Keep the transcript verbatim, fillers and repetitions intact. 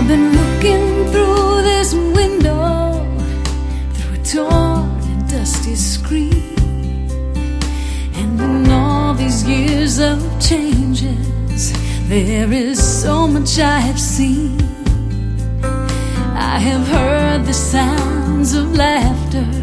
I've been looking through this window, through a torn and dusty screen, and in all these years of changes, there is so much I have seen. I have heard the sounds of laughter